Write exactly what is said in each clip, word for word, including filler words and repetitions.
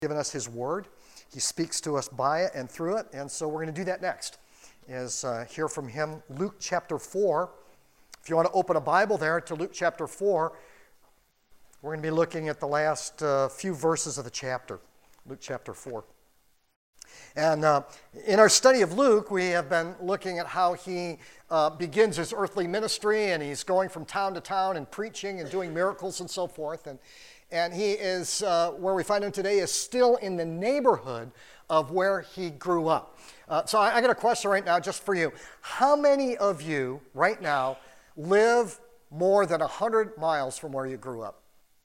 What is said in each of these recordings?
given us his word. He speaks to us by it and through it, and so we're going to do that next, is uh, hear from him. Luke chapter four. If you want to open a Bible there to Luke chapter four, we're going to be looking at the last uh, few verses of the chapter, Luke chapter four. And uh, in our study of Luke, we have been looking at how he uh, begins his earthly ministry, and he's going from town to town and preaching and doing miracles and so forth. And, and he is, uh, where we find him today, is still in the neighborhood of where he grew up. Uh, so I, I got a question right now just for you. How many of you right now live more than one hundred miles from where you grew up?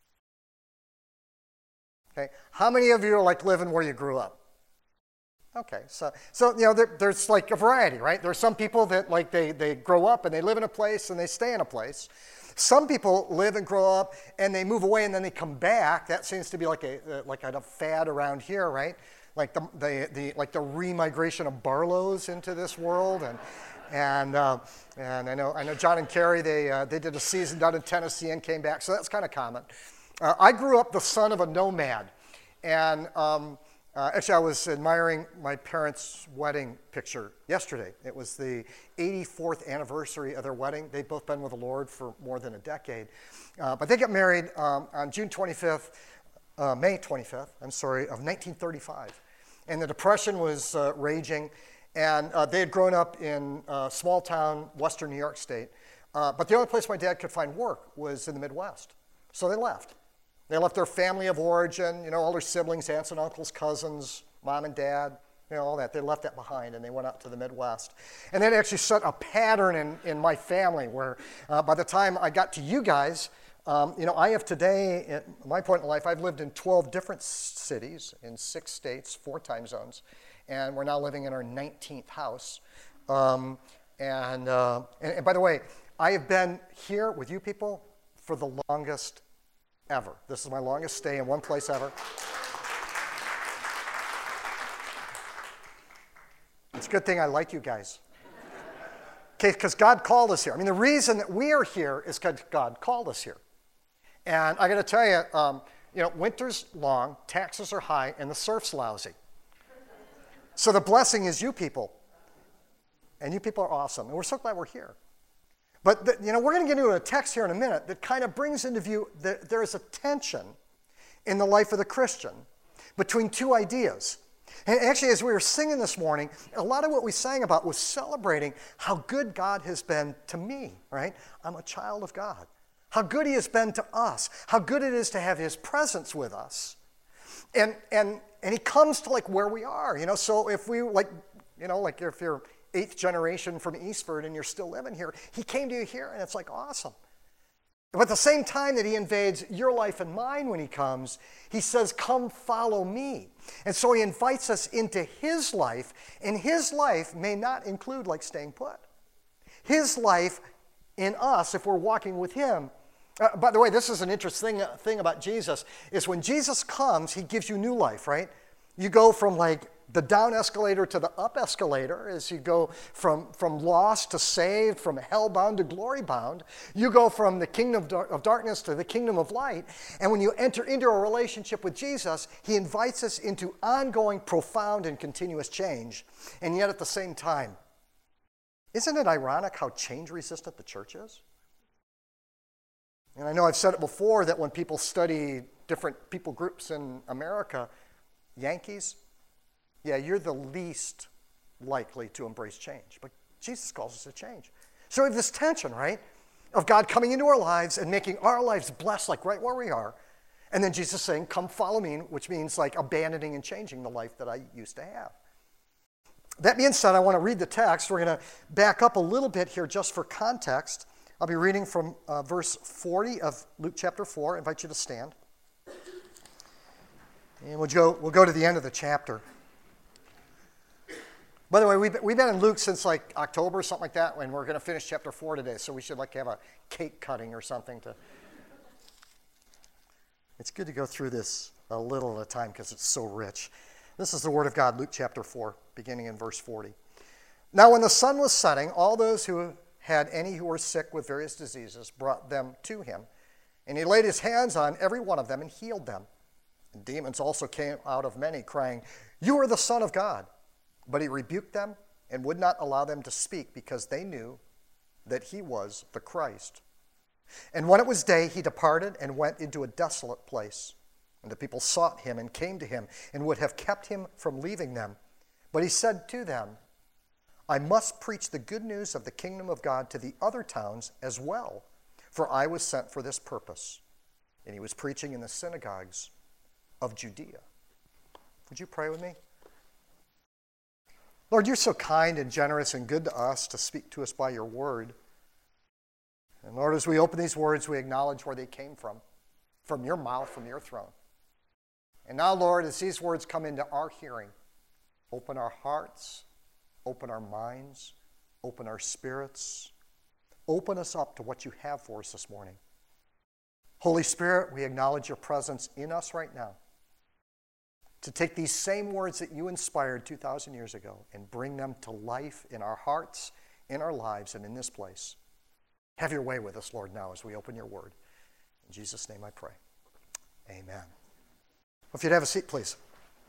Okay. How many of you are like living where you grew up? Okay, so, so you know, there, there's like a variety, right? There's some people that like they, they grow up and they live in a place and they stay in a place. Some people live and grow up and they move away and then they come back. That seems to be like a like a fad around here, right? Like the the, the like the remigration of Barlows into this world, and and uh, and I know I know John and Carrie they uh, they did a season down in Tennessee and came back, so that's kind of common. Uh, I grew up the son of a nomad, and. Um, Uh, actually, I was admiring my parents' wedding picture yesterday. It was the eighty-fourth anniversary of their wedding. They've both been with the Lord for more than a decade. Uh, but they got married um, on June twenty-fifth, uh, May twenty-fifth, I'm sorry, of nineteen thirty-five. And the Depression was uh, raging, and uh, they had grown up in uh, small town, western New York State. Uh, but the only place my dad could find work was in the Midwest. So they left. They left their family of origin, you know, all their siblings, aunts and uncles, cousins, mom and dad, you know, all that. They left that behind and they went out to the Midwest. And that actually set a pattern in, in my family where uh, by the time I got to you guys, um, you know, I have today, at my point in life, I've lived in twelve different cities in six states, four time zones, and we're now living in our nineteenth house. Um, and, uh, and, and by the way, I have been here with you people for the longest ever. This is my longest stay in one place ever. It's a good thing I like you guys. Okay, because God called us here. I mean, the reason that we are here is because God called us here. And I got to tell you, um, you know, winter's long, taxes are high, and the surf's lousy. So the blessing is you people. And you people are awesome. And we're so glad we're here. But, the, you know, we're going to get into a text here in a minute that kind of brings into view that there is a tension in the life of the Christian between two ideas. And actually, as we were singing this morning, a lot of what we sang about was celebrating how good God has been to me, right? I'm a child of God. How good he has been to us. How good it is to have his presence with us. And, and, and he comes to like where we are, you know. So if we like, you know, like if you're eighth generation from Eastford and you're still living here, he came to you here and it's like awesome. But at the same time that he invades your life and mine when he comes, he says, come follow me. And so he invites us into his life, and his life may not include like staying put. His life in us, if we're walking with him. Uh, by the way, this is an interesting thing about Jesus, is when Jesus comes, he gives you new life, right? You go from like the down escalator to the up escalator as you go from, from lost to saved, from hell-bound to glory-bound. You go from the kingdom of, dar- of darkness to the kingdom of light. And when you enter into a relationship with Jesus, he invites us into ongoing, profound, and continuous change. And yet at the same time, isn't it ironic how change-resistant the church is? And I know I've said it before that when people study different people groups in America, Yankees, yeah, you're the least likely to embrace change. But Jesus calls us to change. So we have this tension, right, of God coming into our lives and making our lives blessed, like right where we are. And then Jesus saying, come follow me, which means like abandoning and changing the life that I used to have. That being said, I want to read the text. We're going to back up a little bit here just for context. I'll be reading from uh, verse forty of Luke chapter four. I invite you to stand. And we'll go, we'll go to the end of the chapter. By the way, we've, we've been in Luke since like October or something like that, and we're going to finish chapter four today, so we should like have a cake cutting or something. To. It's good to go through this a little at a time because it's so rich. This is the word of God, Luke chapter four, beginning in verse forty. Now when the sun was setting, all those who had any who were sick with various diseases brought them to him, and he laid his hands on every one of them and healed them. Demons also came out of many, crying, "You are the Son of God." But he rebuked them and would not allow them to speak, because they knew that he was the Christ. And when it was day, he departed and went into a desolate place. And the people sought him and came to him and would have kept him from leaving them. But he said to them, "I must preach the good news of the kingdom of God to the other towns as well, for I was sent for this purpose." And he was preaching in the synagogues of Judea. Would you pray with me? Lord, you're so kind and generous and good to us to speak to us by your word. And Lord, as we open these words, we acknowledge where they came from, from your mouth, from your throne. And now, Lord, as these words come into our hearing, open our hearts, open our minds, open our spirits, open us up to what you have for us this morning. Holy Spirit, we acknowledge your presence in us right now, to take these same words that you inspired two thousand years ago and bring them to life in our hearts, in our lives, and in this place. Have your way with us, Lord, now as we open your word. In Jesus' name I pray. Amen. If you'd have a seat, please.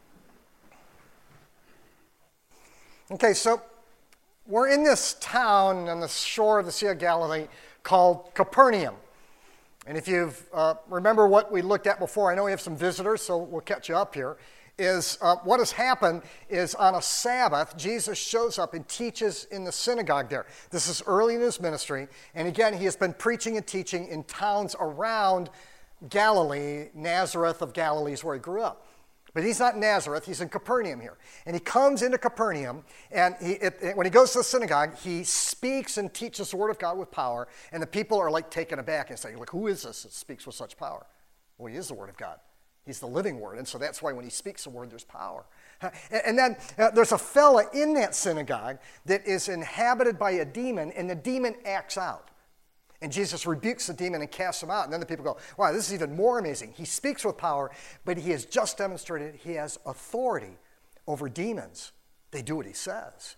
Okay, so we're in this town on the shore of the Sea of Galilee called Capernaum. And if you uh, remember what we looked at before, I know we have some visitors, so we'll catch you up here, is uh, what has happened is on a Sabbath, Jesus shows up and teaches in the synagogue there. This is early in his ministry, and again, he has been preaching and teaching in towns around Galilee. Nazareth of Galilee is where he grew up. But he's not in Nazareth, he's in Capernaum here. And he comes into Capernaum, and he, it, it, when he goes to the synagogue, he speaks and teaches the word of God with power, and the people are like taken aback and say, like, who is this that speaks with such power? Well, he is the word of God. He's the living word, and so that's why when he speaks the word, there's power. And, and then uh, there's a fella in that synagogue that is inhabited by a demon, and the demon acts out. And Jesus rebukes the demon and casts him out. And then the people go, wow, this is even more amazing. He speaks with power, but he has just demonstrated he has authority over demons. They do what he says.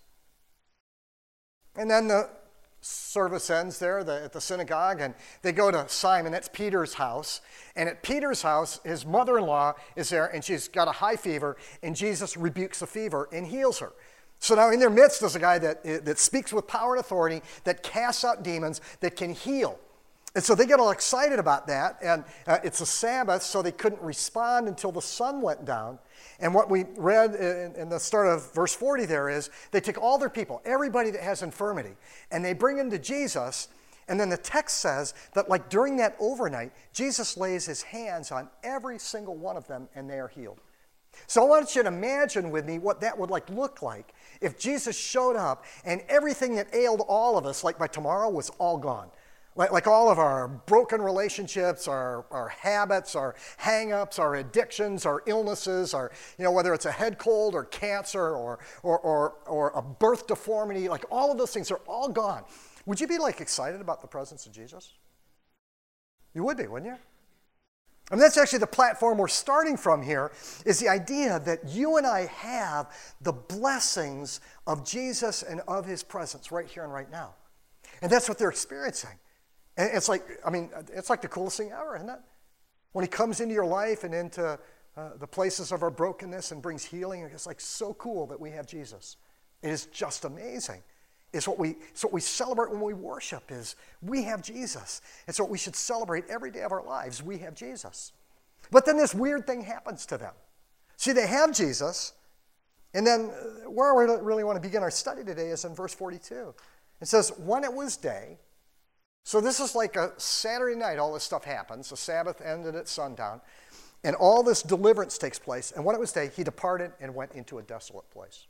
And then the service ends there the, at the synagogue, and they go to Simon. That's Peter's house. And at Peter's house, his mother-in-law is there, and she's got a high fever, and Jesus rebukes the fever and heals her. So now in their midst is a guy that, that speaks with power and authority, that casts out demons, that can heal. And so they get all excited about that, and uh, it's a Sabbath, so they couldn't respond until the sun went down. And what we read in, in the start of verse forty there is, they take all their people, everybody that has infirmity, and they bring them to Jesus, and then the text says that like during that overnight, Jesus lays his hands on every single one of them, and they are healed. So I want you to imagine with me what that would like look like if Jesus showed up and everything that ailed all of us, like by tomorrow, was all gone. Like, like all of our broken relationships, our, our habits, our hang-ups, our addictions, our illnesses, our, you know, whether it's a head cold or cancer or, or, or, or a birth deformity, like all of those things are all gone. Would you be like excited about the presence of Jesus? You would be, wouldn't you? And that's actually the platform we're starting from here, is the idea that you and I have the blessings of Jesus and of his presence right here and right now. And that's what they're experiencing. And it's like, I mean, it's like the coolest thing ever, isn't it? When he comes into your life and into uh, the places of our brokenness and brings healing, it's like so cool that we have Jesus. It is just amazing. It's what we, it's what we celebrate when we worship, is we have Jesus. It's what we should celebrate every day of our lives. We have Jesus. But then this weird thing happens to them. See, they have Jesus, and then where we really want to begin our study today is in verse forty-two. It says, when it was day, so this is like a Saturday night, all this stuff happens. The Sabbath ended at sundown, and all this deliverance takes place. And when it was day, he departed and went into a desolate place.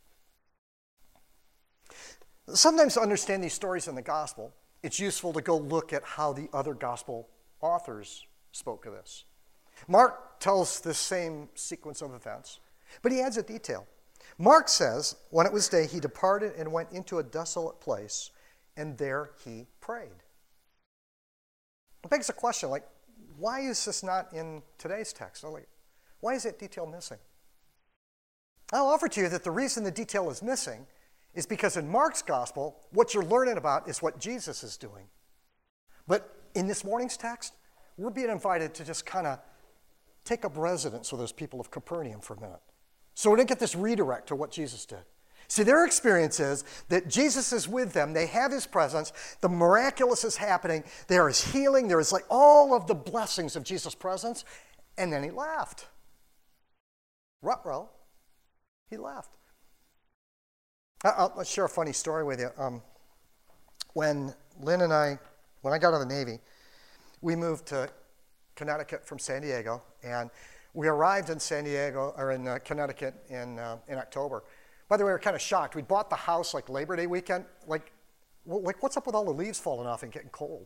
Sometimes to understand these stories in the gospel, it's useful to go look at how the other gospel authors spoke of this. Mark tells this same sequence of events, but he adds a detail. Mark says, when it was day, he departed and went into a desolate place, and there he prayed. It begs a question, like, why is this not in today's text? Like, why is that detail missing? I'll offer to you that the reason the detail is missing is because in Mark's gospel, what you're learning about is what Jesus is doing. But in this morning's text, we're being invited to just kind of take up residence with those people of Capernaum for a minute. So we didn't get this redirect to what Jesus did. See, their experience is that Jesus is with them. They have his presence. The miraculous is happening. There is healing. There is like all of the blessings of Jesus' presence. And then he left. Ruh-roh. He left. I'll, I'll share a funny story with you. Um, when Lynn and I, when I got out of the Navy, we moved to Connecticut from San Diego, and we arrived in San Diego, or in uh, Connecticut in, uh, in October. By the way, we were kind of shocked. We bought the house like Labor Day weekend. Like, well, like what's up with all the leaves falling off and getting cold?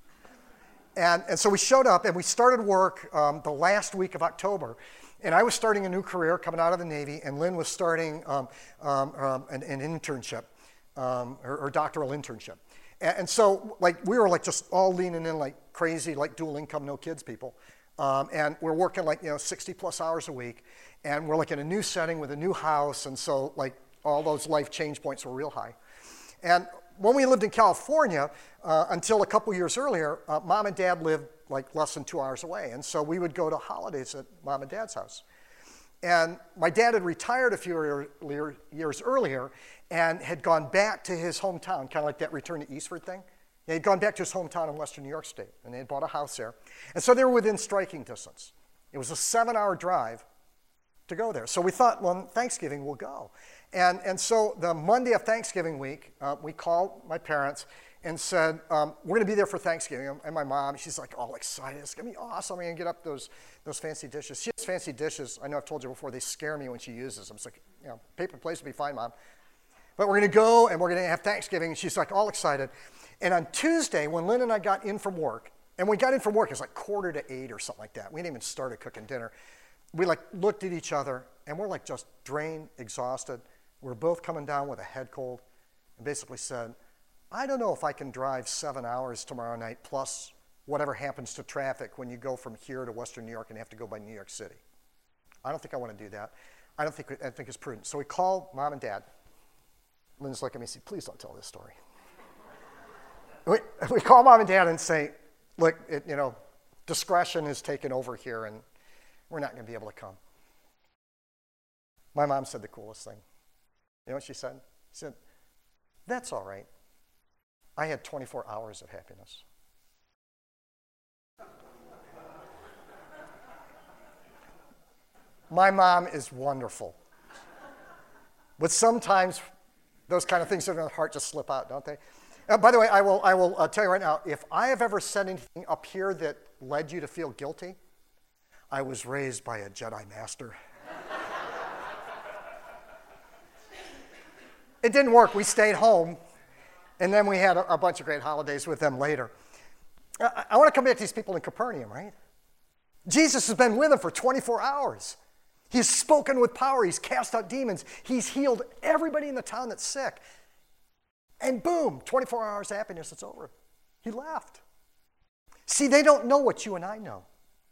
And, and so we showed up, and we started work um, the last week of October. And I was starting a new career coming out of the Navy, and Lynn was starting um, um, um, an, an internship, um, her, her doctoral internship. And, and so, like, we were like just all leaning in like crazy, like dual income, no kids people. Um, and we're working like, you know, sixty plus hours a week. And we're like in a new setting with a new house. And so, like, all those life change points were real high. And when we lived in California, uh, until a couple years earlier, uh, Mom and Dad lived like less than two hours away. And so we would go to holidays at Mom and Dad's house. And my dad had retired a few earlier, years earlier and had gone back to his hometown, kind of like that Return to Eastford thing. He had gone back to his hometown in western New York State, and they had bought a house there. And so they were within striking distance. It was a seven-hour drive to go there. So we thought, well, Thanksgiving, we'll go. And, and so the Monday of Thanksgiving week, uh, we called my parents and said, um, we're going to be there for Thanksgiving. And my mom, she's like all excited. It's going to be awesome. I'm going to get up those, those fancy dishes. She has fancy dishes. I know I've told you before, they scare me when she uses them. It's like, you know, paper plates will be fine, Mom. But we're going to go, and we're going to have Thanksgiving. And she's like all excited. And on Tuesday, when Lynn and I got in from work, and we got in from work, it was like quarter to eight or something like that. We hadn't even started cooking dinner. We like looked at each other, and we're like just drained, exhausted. We're both coming down with a head cold, and basically said, I don't know if I can drive seven hours tomorrow night plus whatever happens to traffic when you go from here to western New York and have to go by New York City. I don't think I want to do that. I don't think, I think it's prudent. So we called Mom and Dad. Lynn's looking at me and said, please don't tell this story. we, we call Mom and Dad and say, look, it, you know, discretion is taken over here, and we're not going to be able to come. My mom said the coolest thing. You know what she said? She said, that's all right. I had twenty-four hours of happiness. My mom is wonderful. But sometimes those kind of things in her heart just slip out, don't they? Uh, by the way, I will, I will uh, tell you right now, if I have ever said anything up here that led you to feel guilty, I was raised by a Jedi Master. It didn't work. We stayed home, and then we had a, a bunch of great holidays with them later. I, I want to come back to these people in Capernaum, right? Jesus has been with them for twenty-four hours. He's spoken with power. He's cast out demons. He's healed everybody in the town that's sick. And boom, twenty-four hours of happiness, it's over. He left. See, they don't know what you and I know.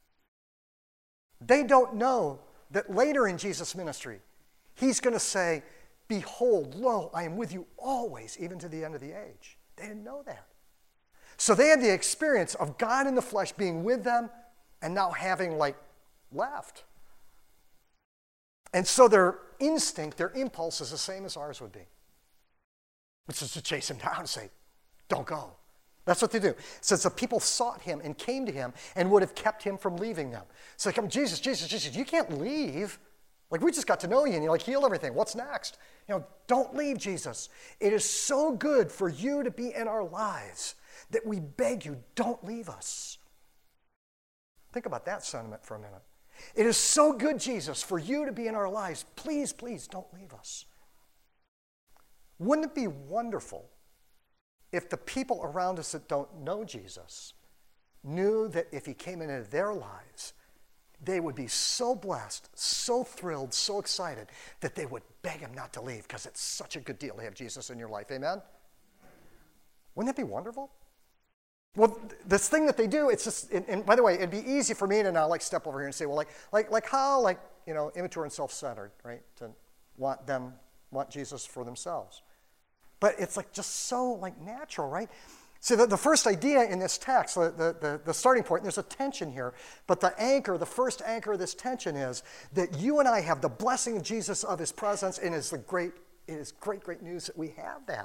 They don't know that later in Jesus' ministry, he's going to say, behold, lo, I am with you always, even to the end of the age. They didn't know that. So they had the experience of God in the flesh being with them and now having, like, left. And so their instinct, their impulse is the same as ours would be, which is to chase him down and say, don't go. That's what they do. It says the people sought him and came to him and would have kept him from leaving them. So they come, Jesus, Jesus, Jesus, you can't leave. Like, we just got to know you, and you like heal everything. What's next? You know, don't leave, Jesus. It is so good for you to be in our lives that we beg you, don't leave us. Think about that sentiment for a minute. It is so good, Jesus, for you to be in our lives. Please, please don't leave us. Wouldn't it be wonderful if the people around us that don't know Jesus knew that if he came into their lives, they would be so blessed, so thrilled, so excited that they would beg him not to leave because it's such a good deal to have Jesus in your life. Amen? Wouldn't that be wonderful? Well, this thing that they do, it's just, and, and by the way, it'd be easy for me to now like step over here and say, well, like, like, like how, like, you know, immature and self-centered, right? To want them, want Jesus for themselves. But it's like just so like natural, right? See, the, the first idea in this text, the, the, the, the starting point, and there's a tension here, but the anchor, the first anchor of this tension is that you and I have the blessing of Jesus, of his presence, and it's the great, it is great, great news that we have that.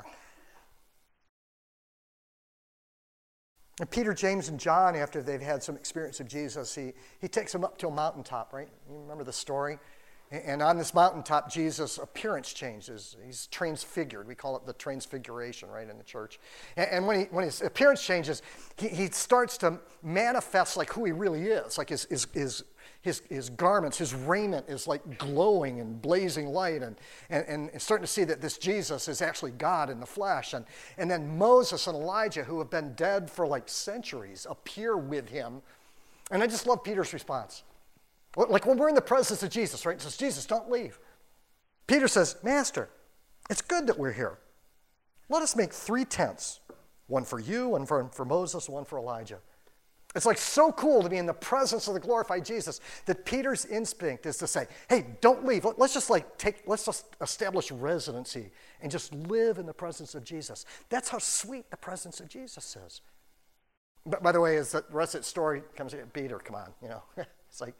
And Peter, James, and John, after they've had some experience of Jesus, he, he takes them up to a mountaintop, right? You remember the story? And on this mountaintop, Jesus' appearance changes. He's transfigured. We call it the transfiguration, right, in the church. And when, he, when his appearance changes, he, he starts to manifest like who he really is. Like his, his, his, his, his garments, his raiment is like glowing and blazing light. And, and, and starting to see that this Jesus is actually God in the flesh. And, and then Moses and Elijah, who have been dead for like centuries, appear with him. And I just love Peter's response. Like when we're in the presence of Jesus, right? It says, Jesus, don't leave. Peter says, Master, it's good that we're here. Let us make three tents, one for you, one for, for Moses, one for Elijah. It's like so cool to be in the presence of the glorified Jesus that Peter's instinct is to say, hey, don't leave. Let's just like take, let's just establish residency and just live in the presence of Jesus. That's how sweet the presence of Jesus is. But by the way, as the rest of the story comes in, Peter, come on, you know. It's like,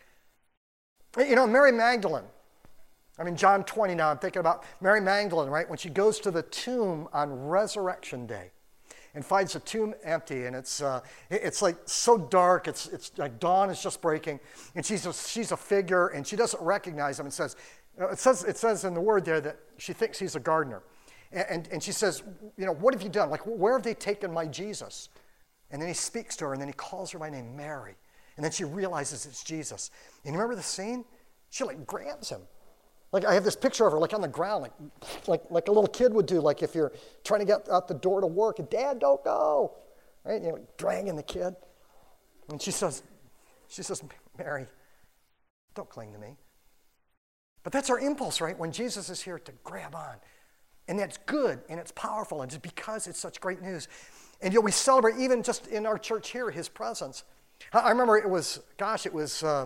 you know, Mary Magdalene, I mean, John twenty now, I'm thinking about Mary Magdalene, right? When she goes to the tomb on Resurrection Day and finds the tomb empty, and it's uh, it's like so dark, it's it's like dawn is just breaking, and she's a, she's a figure, and she doesn't recognize him, and says, it says, it says in the word there that she thinks he's a gardener. And, and, and she says, you know, what have you done? Like, where have they taken my Jesus? And then he speaks to her, and then he calls her by name, Mary. And then she realizes it's Jesus. And you remember the scene? She like grabs him. Like I have this picture of her like on the ground, like, like, like a little kid would do, like if you're trying to get out the door to work and Dad, don't go. Right? You know, dragging the kid. And she says, she says, Mary, don't cling to me. But that's our impulse, right? When Jesus is here to grab on. And that's good and it's powerful, and just because it's such great news. And you know, we celebrate even just in our church here, his presence. I remember it was, gosh, it was uh,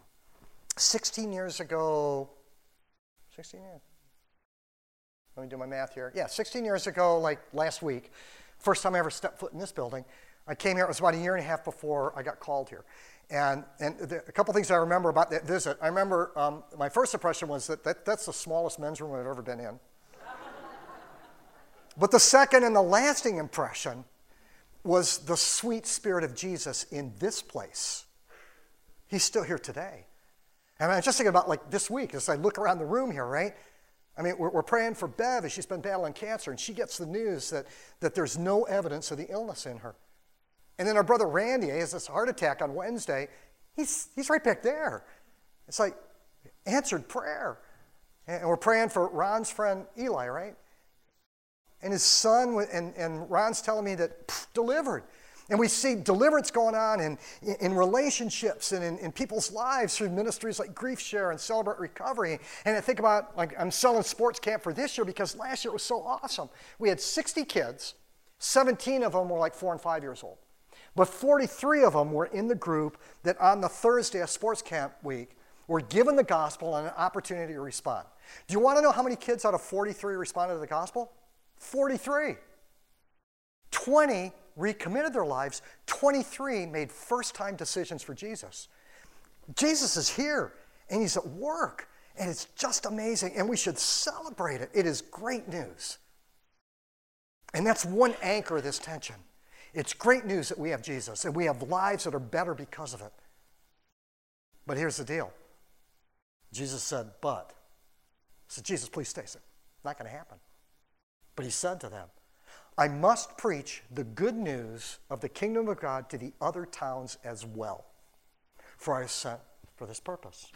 sixteen years ago. sixteen years? Let me do my math here. Yeah, sixteen years ago, like last week, first time I ever stepped foot in this building. I came here, it was about a year and a half before I got called here. And, and the, a couple things I remember about that visit. I remember um, my first impression was that, that that's the smallest men's room I've ever been in. But the second and the lasting impression was the sweet spirit of Jesus in this place. He's still here today. And I'm just thinking about like this week, as I look around the room here, right? I mean, we're, we're praying for Bev as she's been battling cancer, and she gets the news that, that there's no evidence of the illness in her. And then our brother Randy has this heart attack on Wednesday. He's, he's right back there. It's like answered prayer. And we're praying for Ron's friend Eli, right? And his son, and, and Ron's telling me that pff, delivered. And we see deliverance going on in, in, in relationships and in, in people's lives through ministries like Grief Share and Celebrate Recovery. And I think about, like, I'm selling sports camp for this year because last year it was so awesome. We had sixty kids. seventeen of them were like four and five years old. But forty-three of them were in the group that on the Thursday of sports camp week were given the gospel and an opportunity to respond. Do you want to know how many kids out of forty-three responded to the gospel? forty-three. twenty recommitted their lives. twenty-three made first-time decisions for Jesus. Jesus is here, and he's at work, and it's just amazing, and we should celebrate it. It is great news. And that's one anchor of this tension. It's great news that we have Jesus, and we have lives that are better because of it. But here's the deal. Jesus said, but. I said, Jesus, please stay. I said, not going to happen. But he said to them, I must preach the good news of the kingdom of God to the other towns as well, for I was sent for this purpose.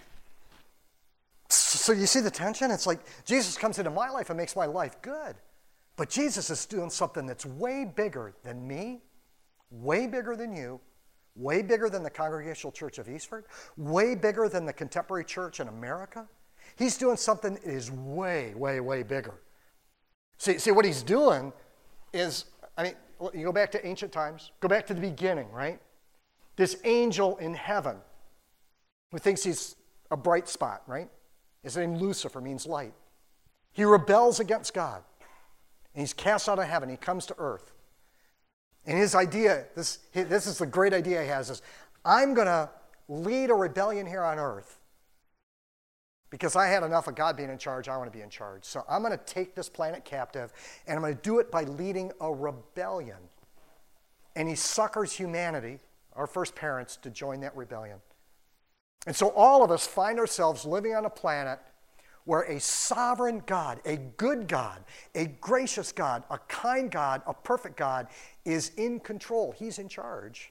So you see the tension? It's like Jesus comes into my life and makes my life good. But Jesus is doing something that's way bigger than me, way bigger than you, way bigger than the Congregational Church of Eastford, way bigger than the Contemporary Church in America. He's doing something that is way, way, way bigger. See, see what he's doing is, I mean, you go back to ancient times, go back to the beginning, right? This angel in heaven who thinks he's a bright spot, right? His name Lucifer means light. He rebels against God. And he's cast out of heaven. He comes to earth. And his idea, this, this is the great idea he has, is I'm going to lead a rebellion here on earth because I had enough of God being in charge. I want to be in charge. So I'm going to take this planet captive, and I'm going to do it by leading a rebellion. And he suckers humanity, our first parents, to join that rebellion. And so all of us find ourselves living on a planet where a sovereign God, a good God, a gracious God, a kind God, a perfect God is in control. He's in charge.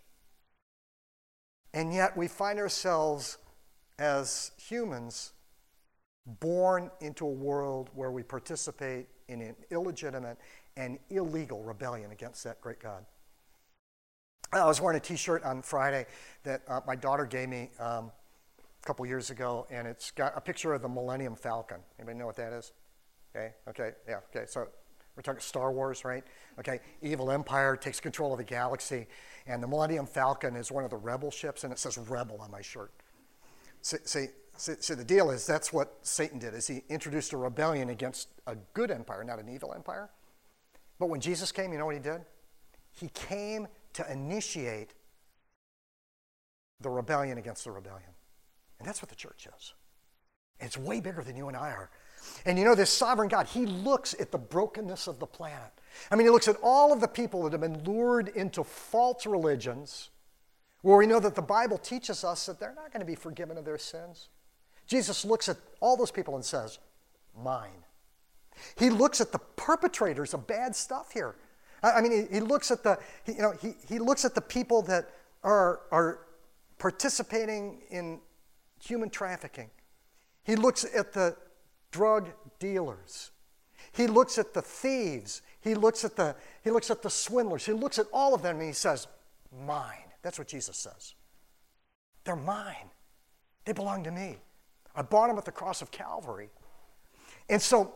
And yet we find ourselves as humans born into a world where we participate in an illegitimate and illegal rebellion against that great God. I was wearing a t-shirt on Friday that uh, my daughter gave me um, a couple years ago, and it's got a picture of the Millennium Falcon. Anybody know what that is? Okay, okay, yeah, okay. So we're talking Star Wars, right? Okay, evil empire takes control of the galaxy, and the Millennium Falcon is one of the rebel ships, and it says rebel on my shirt. See, see, see, see the deal is that's what Satan did, is he introduced a rebellion against a good empire, not an evil empire. But when Jesus came, you know what he did? He came to initiate the rebellion against the rebellion. And that's what the church is. And it's way bigger than you and I are. And you know, this sovereign God, he looks at the brokenness of the planet. I mean, he looks at all of the people that have been lured into false religions, where we know that the Bible teaches us that they're not going to be forgiven of their sins. Jesus looks at all those people and says, mine. He looks at the perpetrators of bad stuff here. I mean, he, he looks at the, he, you know, he, he looks at the people that are, are participating in human trafficking. He looks at the drug dealers. He looks at the thieves. He looks at the, he looks at the swindlers. He looks at all of them and he says, mine. That's what Jesus says. They're mine. They belong to me. I bought them at the cross of Calvary. And so,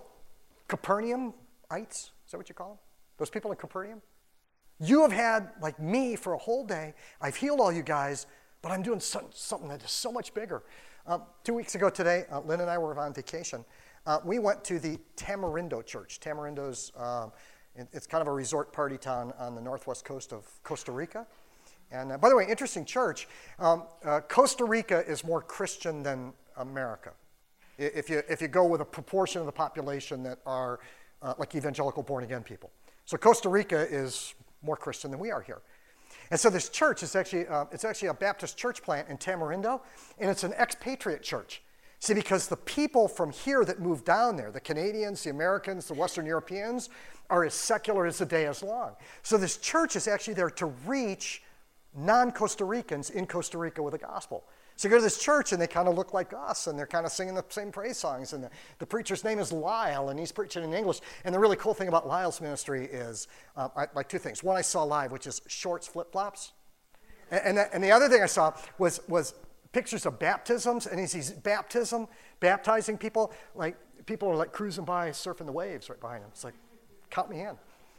Capernaumites, is that what you call them? Those people in Capernaum? You have had, like me, for a whole day. I've healed all you guys, but I'm doing so, something that is so much bigger. Uh, two weeks ago today, uh, Lynn and I were on vacation. Uh, we went to the Tamarindo Church. Tamarindo's, um, it, it's kind of a resort party town on the northwest coast of Costa Rica. And uh, by the way, interesting church. Um, uh, Costa Rica is more Christian than America. If you, if you go with a proportion of the population that are uh, like evangelical born-again people. So Costa Rica is more Christian than we are here. And so this church is actually, uh, it's actually a Baptist church plant in Tamarindo, and it's an expatriate church. See, because the people from here that moved down there, the Canadians, the Americans, the Western Europeans, are as secular as the day is long. So this church is actually there to reach non-Costa Ricans in Costa Rica with the gospel. So you go to this church, and they kind of look like us, and they're kind of singing the same praise songs. And the, the preacher's name is Lyle, and he's preaching in English. And the really cool thing about Lyle's ministry is, uh, I, like two things. One I saw live, which is shorts, flip-flops. And, and, that, and the other thing I saw was, was pictures of baptisms, and he's, he's baptism, baptizing people. Like, people are like cruising by, surfing the waves right behind him. It's like, count me in.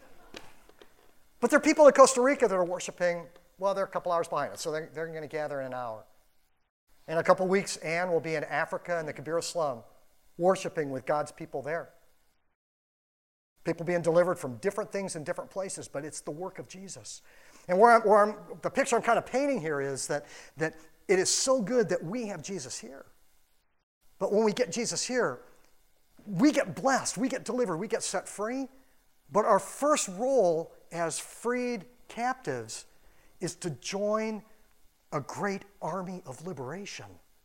But there are people in Costa Rica that are worshiping, well, they're a couple hours behind us, so they're, they're going to gather in an hour. In a couple weeks, Anne will be in Africa in the Kibera slum, worshiping with God's people there. People being delivered from different things in different places, but it's the work of Jesus. And where I'm, where I'm, the picture I'm kind of painting here is that, that it is so good that we have Jesus here. But when we get Jesus here, we get blessed, we get delivered, we get set free. But our first role as freed captives is to join a great army of liberation.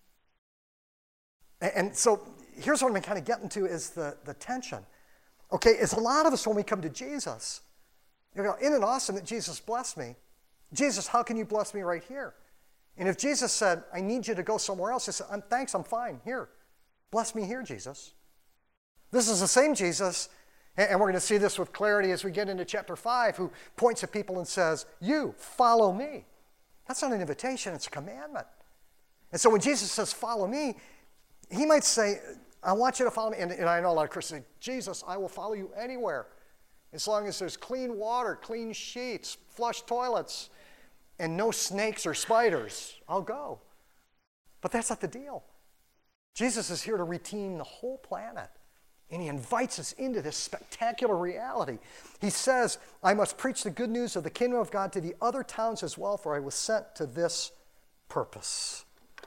And, and so here's what I'm kind of getting to is the, the tension. Okay, it's a lot of us when we come to Jesus, you go, isn't it awesome that Jesus blessed me? Jesus, how can you bless me right here? And if Jesus said, I need you to go somewhere else, I said, I'm, thanks, I'm fine, here. Bless me here, Jesus. This is the same Jesus, and, and we're going to see this with clarity as we get into chapter five, who points at people and says, you, follow me. That's not an invitation, it's a commandment. And so when Jesus says, follow me, he might say, I want you to follow me. And, and I know a lot of Christians say, Jesus, I will follow you anywhere. As long as there's clean water, clean sheets, flush toilets, and no snakes or spiders, I'll go. But that's not the deal. Jesus is here to redeem the whole planet. And he invites us into this spectacular reality. He says, I must preach the good news of the kingdom of God to the other towns as well, for I was sent to this purpose.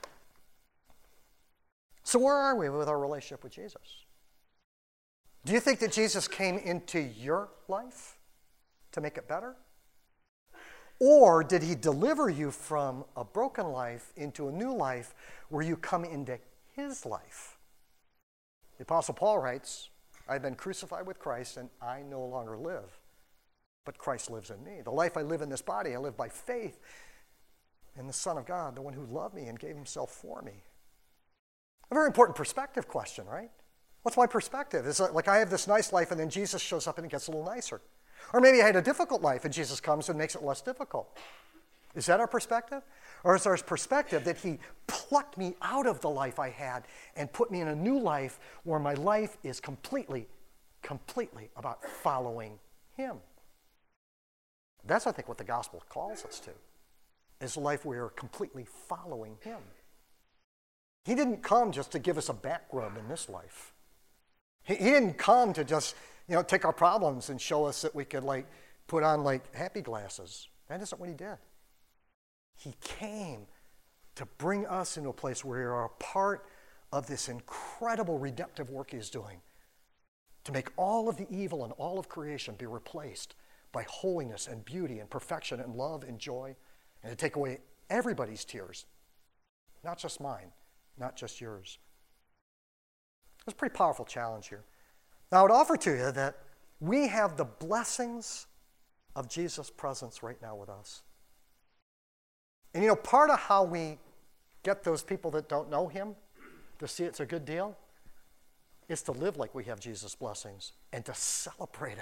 So where are we with our relationship with Jesus? Do you think that Jesus came into your life to make it better? Or did he deliver you from a broken life into a new life where you come into his life? The Apostle Paul writes, I've been crucified with Christ and I no longer live, but Christ lives in me. The life I live in this body, I live by faith in the Son of God, the one who loved me and gave himself for me. A very important perspective question, right? What's my perspective? Is it like I have this nice life and then Jesus shows up and it gets a little nicer? Or maybe I had a difficult life and Jesus comes and makes it less difficult. Is that our perspective? Or is our perspective that he plucked me out of the life I had and put me in a new life where my life is completely, completely about following him? That's, I think, what the gospel calls us to, is a life where we're completely following him. He didn't come just to give us a back rub in this life. He, he didn't come to just, you know, take our problems and show us that we could, like, put on, like, happy glasses. That isn't what he did. He came to bring us into a place where we are a part of this incredible redemptive work he's doing, to make all of the evil and all of creation be replaced by holiness and beauty and perfection and love and joy, and to take away everybody's tears, not just mine, not just yours. It's a pretty powerful challenge here. Now, I would offer to you that we have the blessings of Jesus' presence right now with us. And you know, part of how we get those people that don't know him to see it's a good deal is to live like we have Jesus' blessings and to celebrate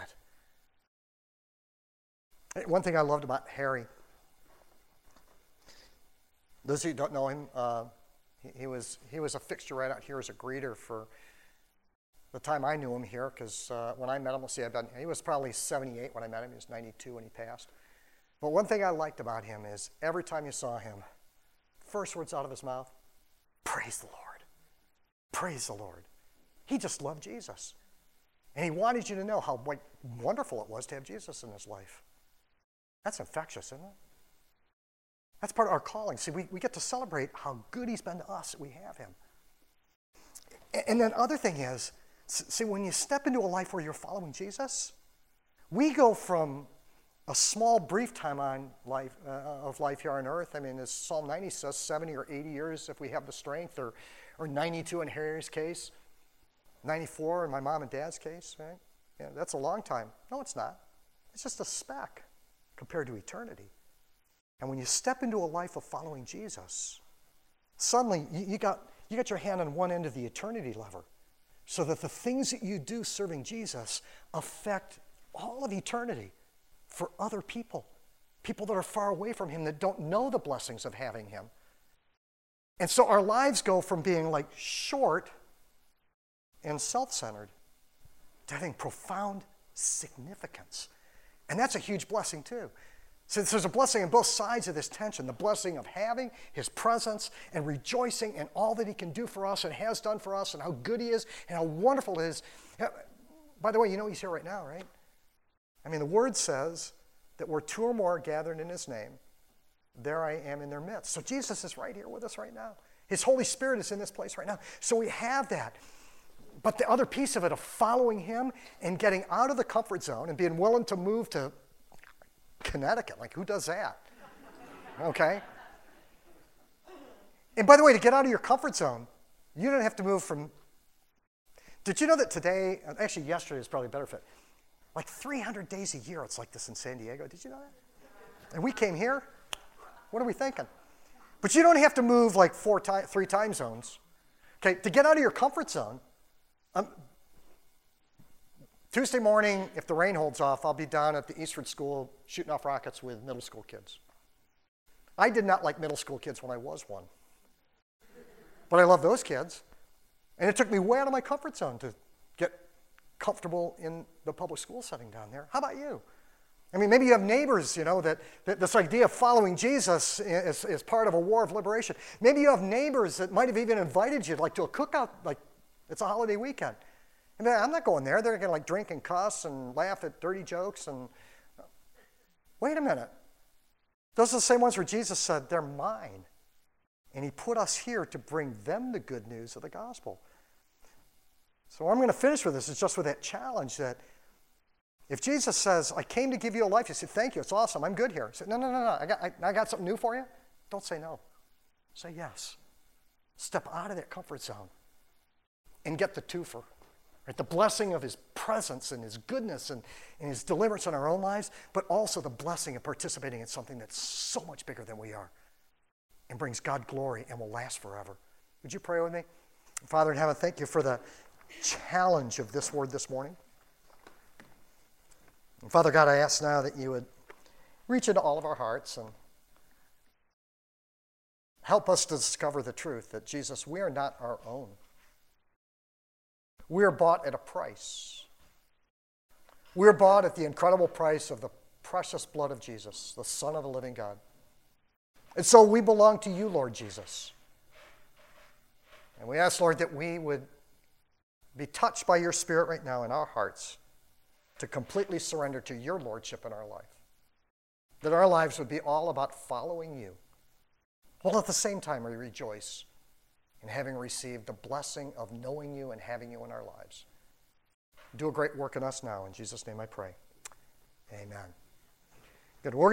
it. One thing I loved about Harry, those of you who don't know him, uh, he, he was he was a fixture right out here as a greeter for the time I knew him here, because uh, when I met him, let's see, I've been, he was probably seventy-eight when I met him. He was ninety-two when he passed. But one thing I liked about him is every time you saw him, first words out of his mouth, praise the Lord. Praise the Lord. He just loved Jesus. And he wanted you to know how like, wonderful it was to have Jesus in his life. That's infectious, isn't it? That's part of our calling. See, we, we get to celebrate how good he's been to us that we have him. And then other thing is, see, when you step into a life where you're following Jesus, we go from a small, brief time on life uh, of life here on earth. I mean, as Psalm ninety says, seventy or eighty years if we have the strength, or, or ninety-two in Harry's case, ninety-four in my mom and dad's case, right? Yeah, that's a long time. No, it's not. It's just a speck compared to eternity. And when you step into a life of following Jesus, suddenly you, you got you got your hand on one end of the eternity lever, so that the things that you do serving Jesus affect all of eternity for other people, people that are far away from him, that don't know the blessings of having him. And so our lives go from being like short and self-centered to having profound significance. And that's a huge blessing too. So there's a blessing on both sides of this tension, the blessing of having his presence and rejoicing in all that he can do for us and has done for us and how good he is and how wonderful it is. By the way, you know he's here right now, right? I mean, the word says that where two or more are gathered in his name, there I am in their midst. So Jesus is right here with us right now. His Holy Spirit is in this place right now. So we have that. But the other piece of it, of following him and getting out of the comfort zone and being willing to move to Connecticut. Like, who does that? Okay? And by the way, to get out of your comfort zone, you don't have to move from... Did you know that today, actually yesterday is probably a better fit, like three hundred days a year it's like this in San Diego. Did you know that? And we came here. What are we thinking? But you don't have to move like four time, three time zones. Okay, to get out of your comfort zone, um, Tuesday morning, if the rain holds off, I'll be down at the Eastford School shooting off rockets with middle school kids. I did not like middle school kids when I was one. But I love those kids. And it took me way out of my comfort zone to get comfortable in the public school setting down there. How about you? I mean, maybe you have neighbors, you know, that, that this idea of following Jesus is, is part of a war of liberation. Maybe you have neighbors that might have even invited you, like, to a cookout, like it's a holiday weekend. I mean, I'm not going there. They're going to like drink and cuss and laugh at dirty jokes. And wait a minute. Those are the same ones where Jesus said, they're mine. And he put us here to bring them the good news of the gospel. So I'm going to finish with this is just with that challenge that if Jesus says, I came to give you a life, you say, thank you, it's awesome, I'm good here. Say, no, no, no, no, I got, I, I got something new for you. Don't say no. Say yes. Step out of that comfort zone and get the twofer. Right? The blessing of his presence and his goodness and, and his deliverance in our own lives, but also the blessing of participating in something that's so much bigger than we are and brings God glory and will last forever. Would you pray with me? Father in heaven, thank you for the challenge of this word this morning. And Father God, I ask now that you would reach into all of our hearts and help us to discover the truth that, Jesus, we are not our own. We are bought at a price. We are bought at the incredible price of the precious blood of Jesus, the Son of the living God. And so we belong to you, Lord Jesus. And we ask, Lord, that we would be touched by your Spirit right now in our hearts to completely surrender to your lordship in our life. That our lives would be all about following you, while at the same time we rejoice in having received the blessing of knowing you and having you in our lives. Do a great work in us now. In Jesus' name I pray. Amen. Good. We're